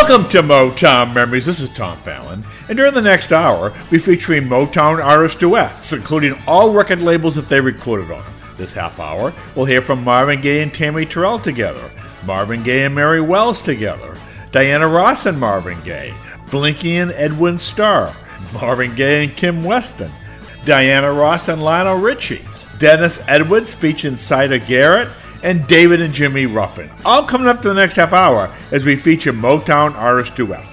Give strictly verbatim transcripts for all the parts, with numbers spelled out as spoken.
Welcome to Motown Memories. This is Tom Fallon, and during the next hour, we're featuring Motown artist duets, including all record labels that they recorded on. This half hour, we'll hear from Marvin Gaye and Tammy Terrell together, Marvin Gaye and Mary Wells together, Diana Ross and Marvin Gaye, Blinky and Edwin Starr, Marvin Gaye and Kim Weston, Diana Ross and Lionel Richie, Dennis Edwards featuring Sida Garrett, and David and Jimmy Ruffin. All coming up to the next half hour as we feature Motown artist duets.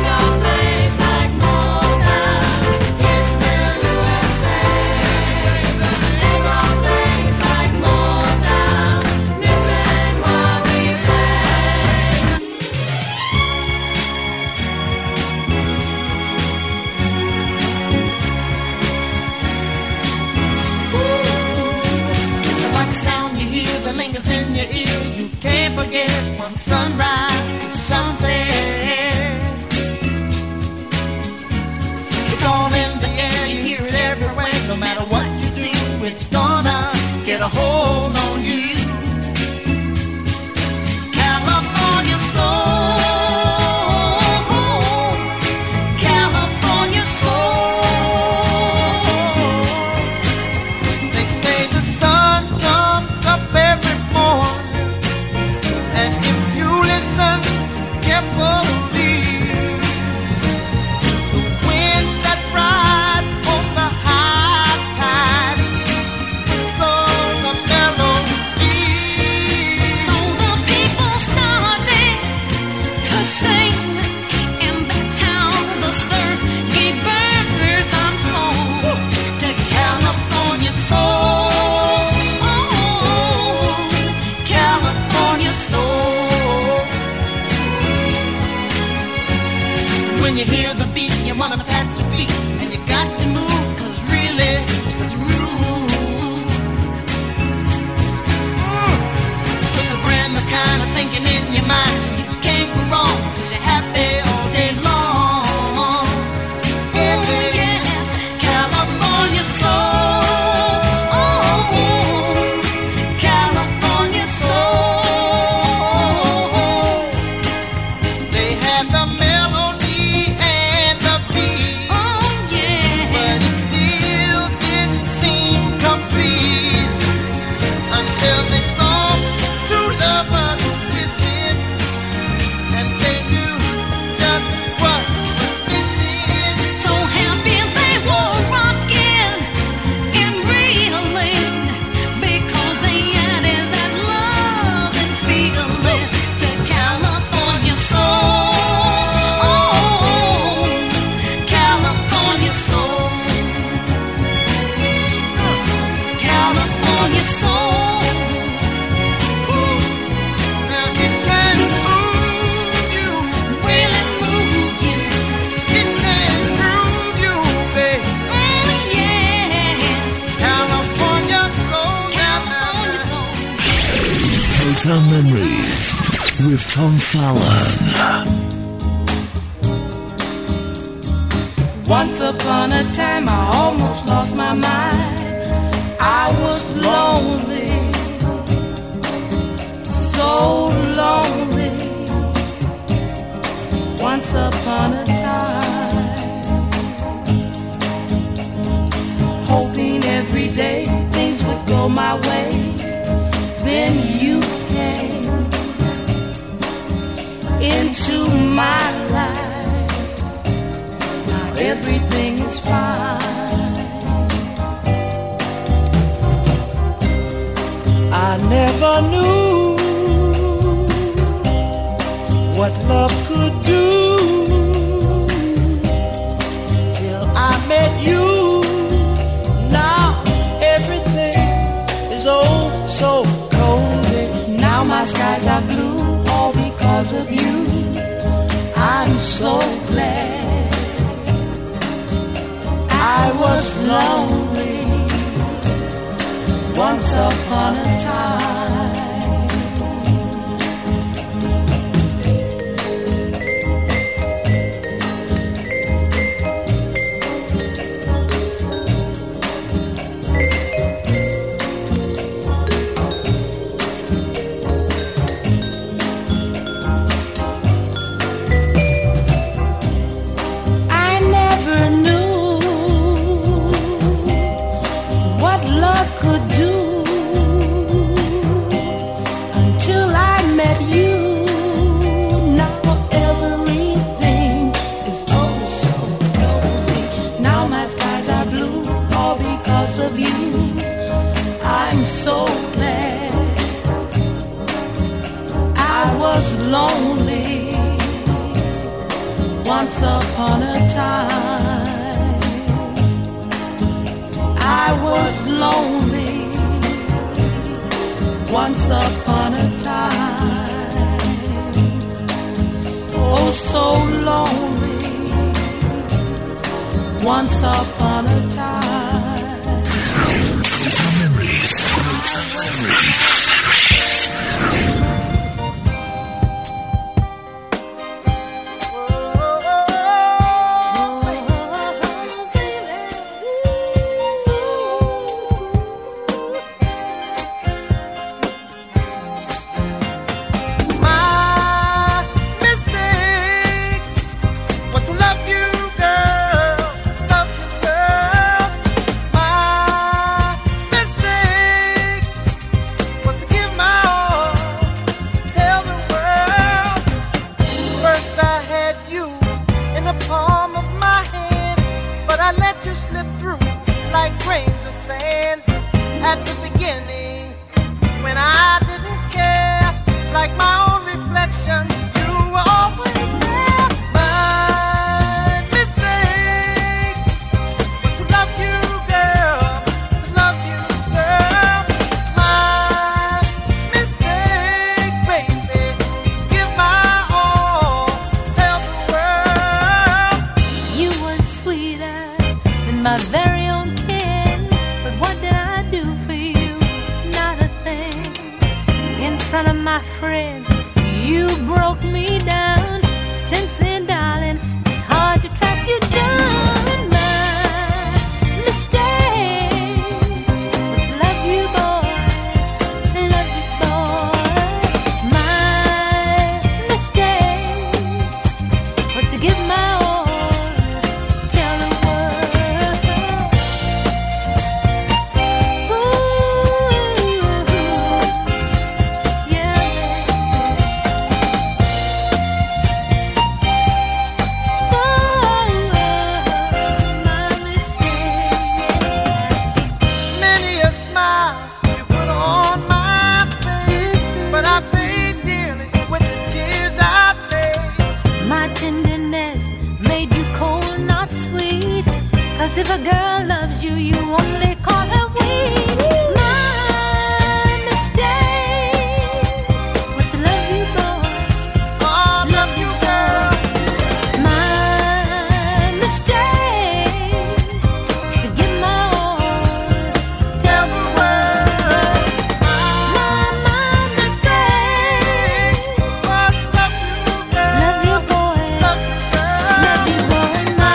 Sunrise to sunset, it's all in the air, you hear it everywhere. No matter what you do, it's gonna get a hold on you. California soul, California soul. They say the sun comes up every morning, and if listen carefully, the winds that ride on the high tide, the songs of melody. So the people started to sing, and that's how the surf gave birth, I'm told, to California soul, oh, California soul. When you hear the beat, you wanna pat your feet, and you got to move, cause really, it's rude. Mm. It's a brand new kind of thinking in your mind. You can't go wrong, cause you're happy all day long. Yeah, ooh, yeah. California soul, oh, California soul. They had the melody, but it still didn't seem complete until they saw two lovers kissing, and they knew just what was missing. So happy they were rocking and reeling, because they added that love and feeling to California soul, oh, California soul, California soul. Ooh. Now it can move you, really move you. It can groove you, babe. Oh yeah, California soul, California soul. Motown Memories with Tom Fallon. Once upon a time I almost lost my mind. I was lonely, so lonely. Once upon a time, hoping every day things would go my way. Then you came into my life. Now everything is fine. I never knew what love could do till I met you. Now everything is oh so cozy. Now my skies are blue, all because of you. I'm so glad I was lonely once upon a time. could do until I met you. Now everything is oh so rosy. Now my skies are blue, all because of you. I'm so glad. I was lonely once upon a time. I was lonely once upon a time. Oh, so lonely once upon a time. Memories. Memories. If a girl loves you, you only call her weak. My mistake was to love you, boy. Oh, love you, girl. My mistake was to give my all, tell the world. My, my mistake was to love you, girl. Love you, boy. Love you, girl. Love you, boy. My,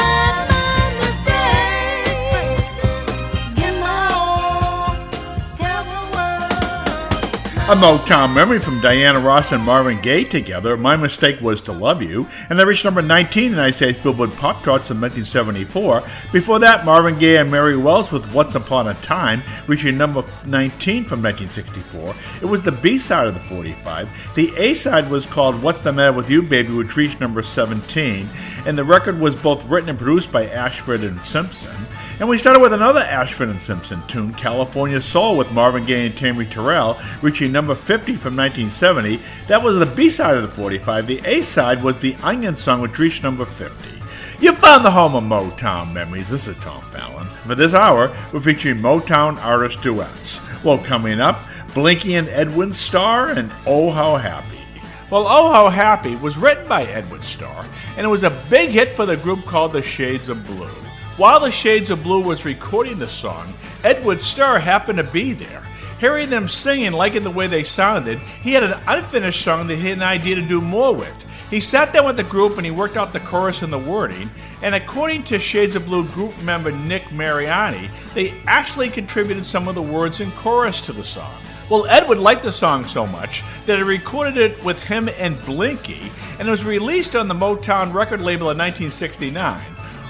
A Motown memory from Diana Ross and Marvin Gaye together, My Mistake Was to Love You, and they reached number nineteen in the United States Billboard Pop Charts in nineteen seventy-four. Before that, Marvin Gaye and Mary Wells with Once Upon a Time, reaching number nineteen from nineteen sixty-four. It was the B-side of the forty-five. The A-side was called What's the Matter With You, Baby, which reached number seventeen, and the record was both written and produced by Ashford and Simpson. And we started with another Ashford and Simpson tune, California Soul, with Marvin Gaye and Tammy Terrell, reaching number fifty from nineteen seventy. That was the B-side of the forty-five. The A-side was the Onion Song, which reached number fifty. You found the home of Motown memories. This is Tom Fallon. For this hour, we're featuring Motown artist duets. Well, coming up, Blinky and Edwin Starr and Oh How Happy. Well, Oh How Happy was written by Edwin Starr, and it was a big hit for the group called the Shades of Blue. While the Shades of Blue was recording the song, Edwin Starr happened to be there. Hearing them sing and liking the way they sounded, he had an unfinished song that he had an idea to do more with. He sat down with the group and he worked out the chorus and the wording, and according to Shades of Blue group member Nick Mariani, they actually contributed some of the words and chorus to the song. Well, Edwin liked the song so much that he recorded it with him and Blinky, and it was released on the Motown record label in nineteen sixty-nine.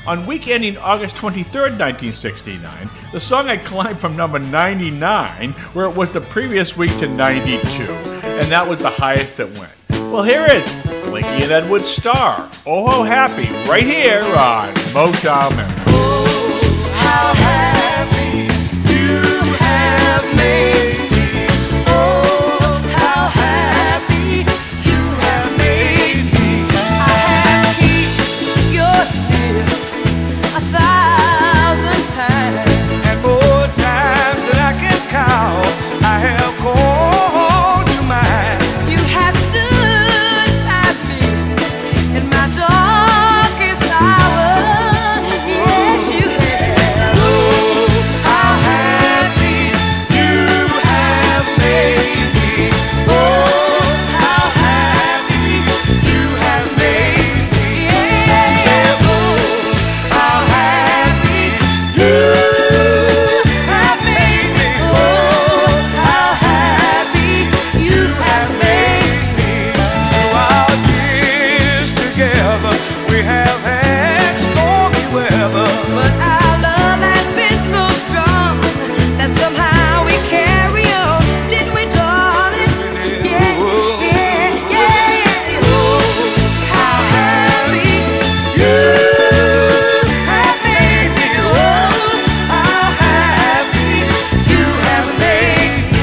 On week ending August twenty-third, nineteen sixty-nine, the song had climbed from number ninety-nine, where it was the previous week, to ninety-two, and that was the highest it went. Well, here is Blinky and Edward Starr, Oh How Happy, right here on Motown Memories. Oh, how happy you have made me. Oh, how happy you have made me. I have kissed your lips a thousand times, and more times than I can count, I have called you mine. You have stood by me in my darkest hour. Yes, you have. Oh, how happy you have made me. Oh, how happy you have made me. Yeah. Oh, how happy you have made me. Oh, how happy you have made me. Through our years together, we have had stormy weather, but our love has been so strong that somehow we carry on. Didn't we, darling? Yeah, yeah, yeah. Oh, how happy you have made me. Oh, how happy you have made me.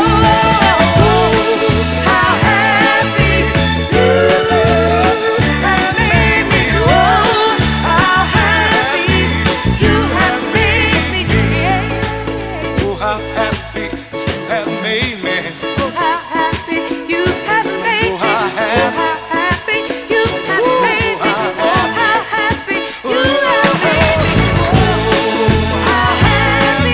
Oh, how happy you have made me. Oh, how happy you have made me. Yeah. Oh, how happy you have made me. Oh, how happy you have made me. Oh, how happy you have made me. Oh, how happy you have made me. Oh, how happy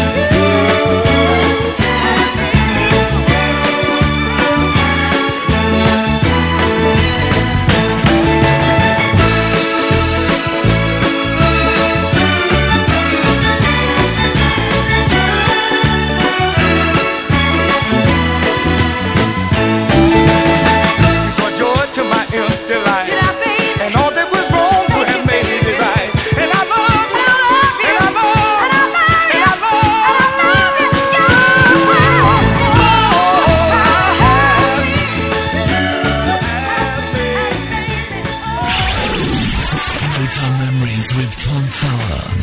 brought joy to my empty life, and all that was wrong you have made it right. And I love you, and I love you, and I love, and I love, and I love you. Oh, how happy Motown Memories with Tom Fallon.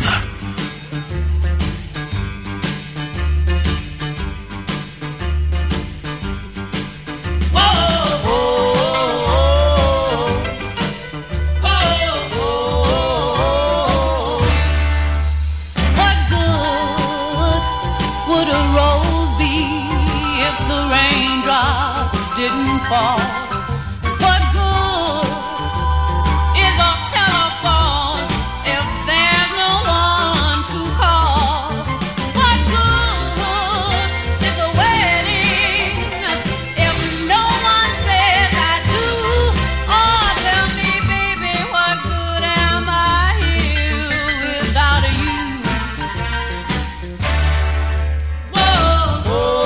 What good would a rose be if the raindrops didn't fall? What good is a telephone if there's no one to call? What good is a wedding if no one says I do? Oh, tell me, baby, what good am I here without you? Whoa,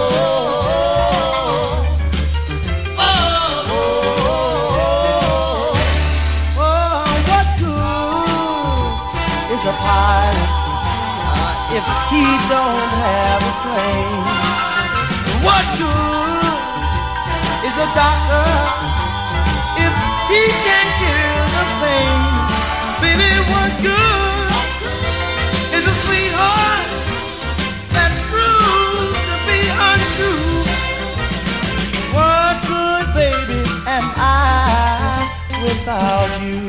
whoa, whoa. Oh, what good is a pilot uh, if he don't have a plane? What good is a doctor if he can't cure the pain? Baby, what good is a sweetheart that proves to be untrue? What good, baby, am I without you?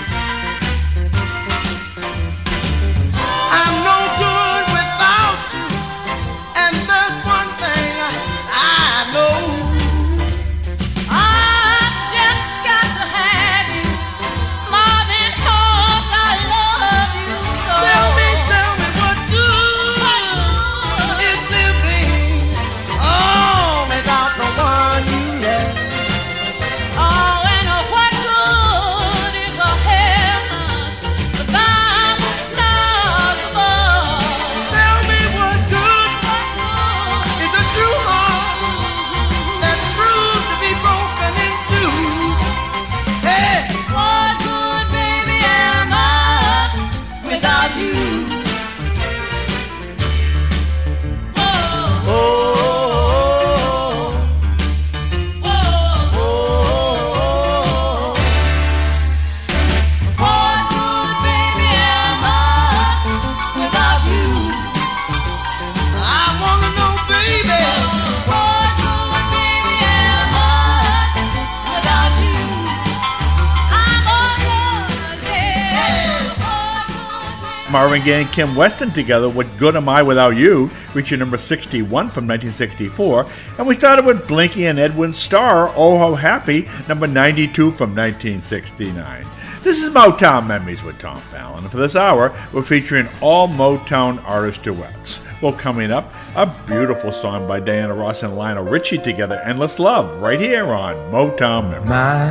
I'm no good without you, and there's one thing I, I know. I've just got to have you more than 'cause I love Marvin Gaye and Kim Weston together, What Good Am I Without You, reaching number sixty-one from nineteen sixty-four. And we started with Blinky and Edwin Starr, Oh How Happy, number ninety-two from nineteen sixty-nine. This is Motown Memories with Tom Fallon, and for this hour, we're featuring all Motown artist duets. Well, coming up, a beautiful song by Diana Ross and Lionel Richie together, Endless Love, right here on Motown Memories. My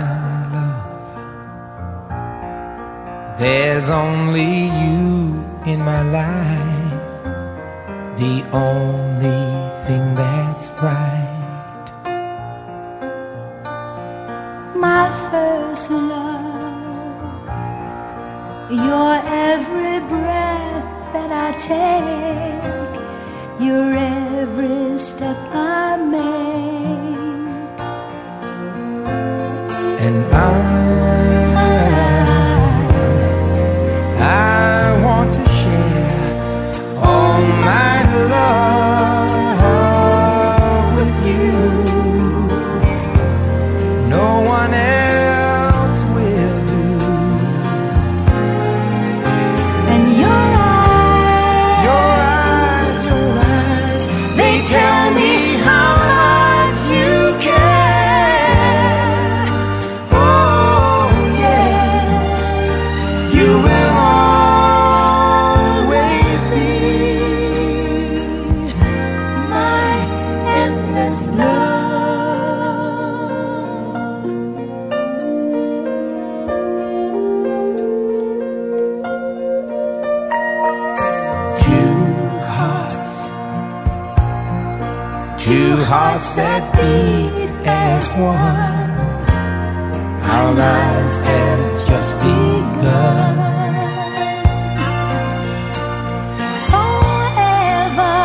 love, there's only you in my life, the only thing that's right. My first love, your every breath that I take, your every step I make, And I, I want to share all my love with you. No one else will do. and your eyes, Your eyes, your eyes, they tell me how much you care. Oh yes, you will always be my endless love. two hearts, two hearts that beat as one. Our lives have just begun. Forever,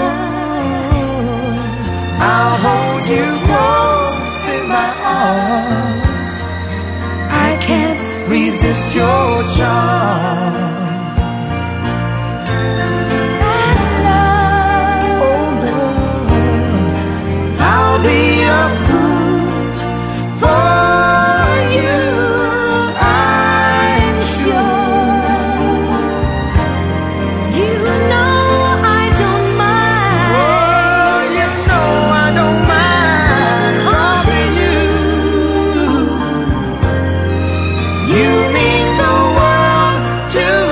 I'll hold you close in my arms. I can't resist your charms. and love, Oh Lord, I'll be a fool for you. I'm sure. you know I don't mind. Oh, you know I don't mind. 'Cause you, you mean the world to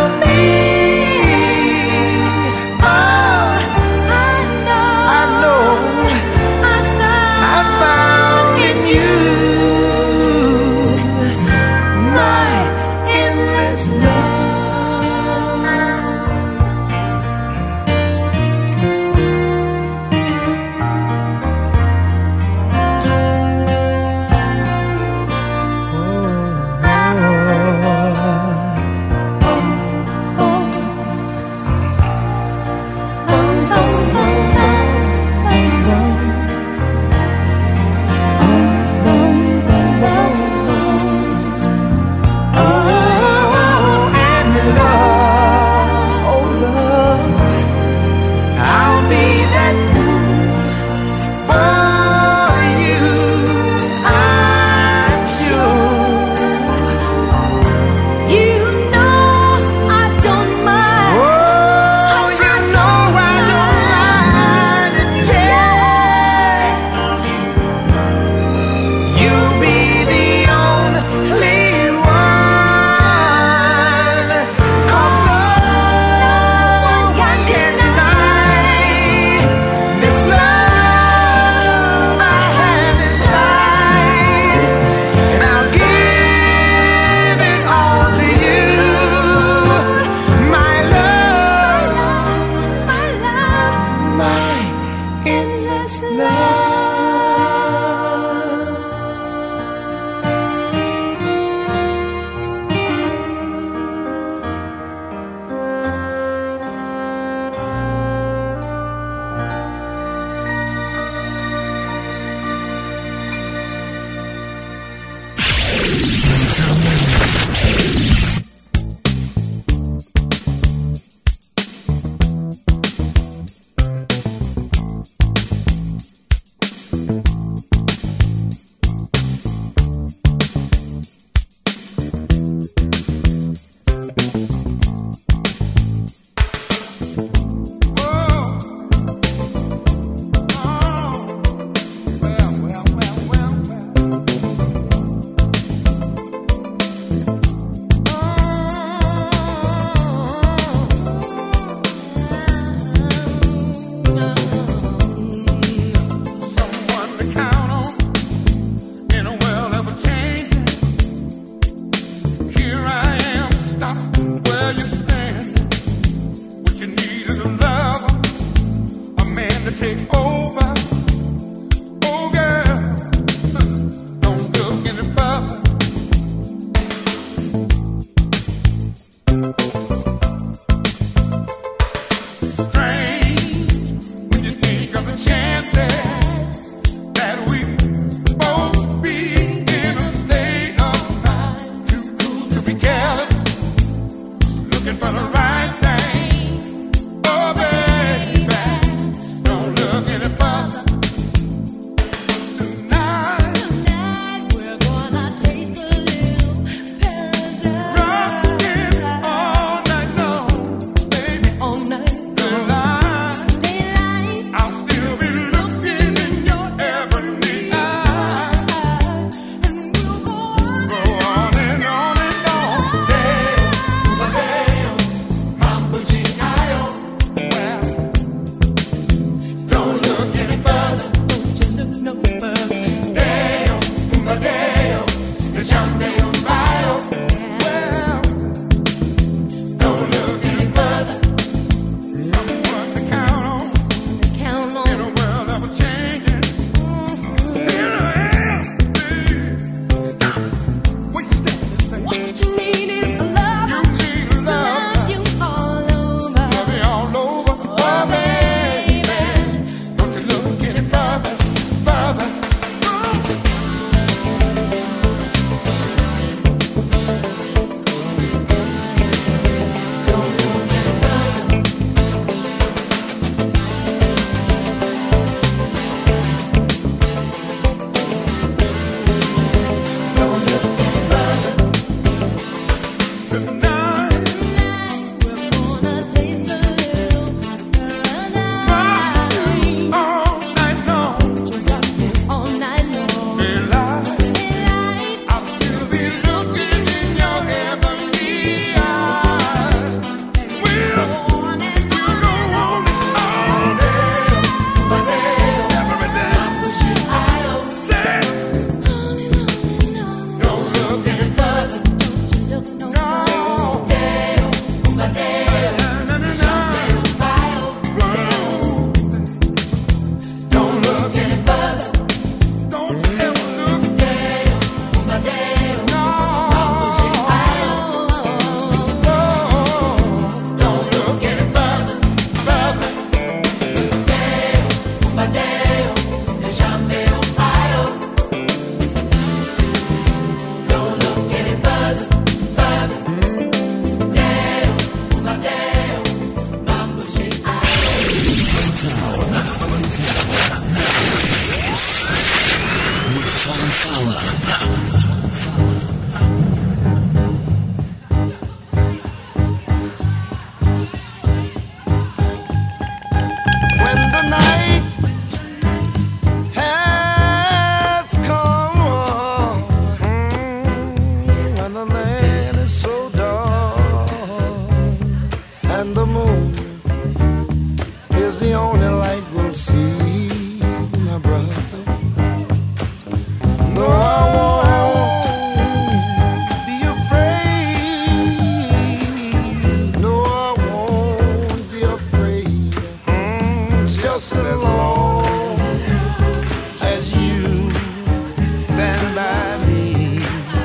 just as long as you stand by me.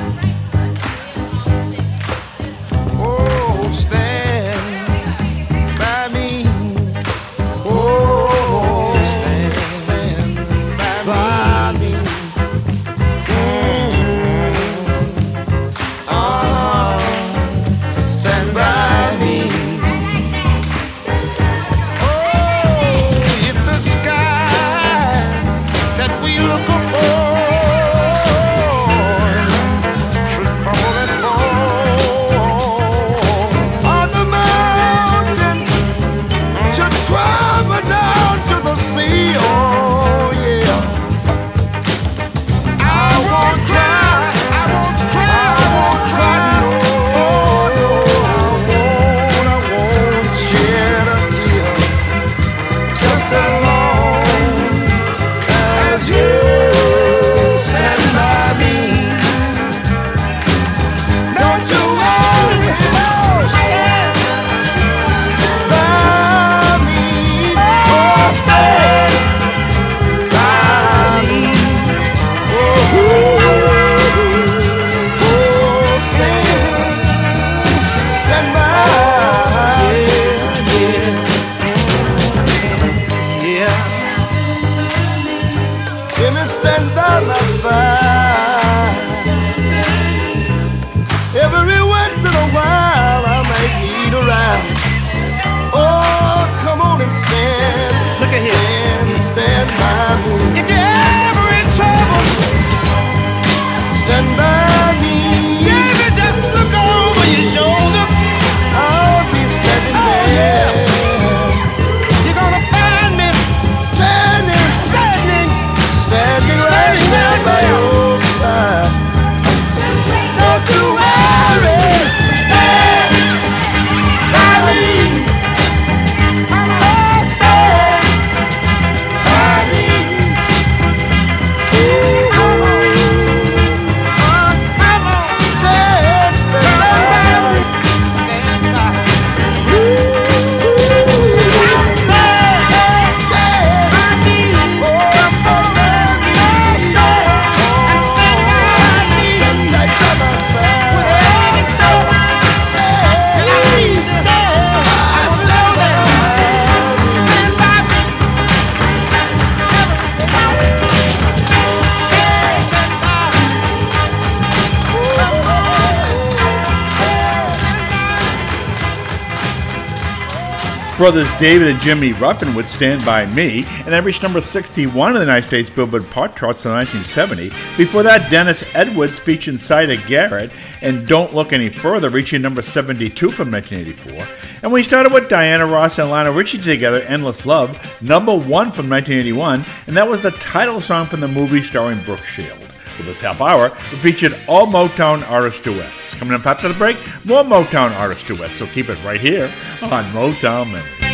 Oh, stand by me. Oh, stand, stand by me. Mm. Ah, stand by me. Brothers David and Jimmy Ruffin would Stand By Me, and that reached number sixty-one in the United States Billboard Pop Charts in nineteen seventy. Before that, Dennis Edwards featuring Syda Garrett and Don't Look Any Further, reaching number seventy-two from nineteen eighty-four. And we started with Diana Ross and Lionel Richie together, Endless Love, number one from nineteen eighty-one, and that was the title song from the movie starring Brooke Shield. For this half hour, we featured all Motown artist duets. Coming up after the break, more Motown artist duets, so keep it right here on Motown Memories.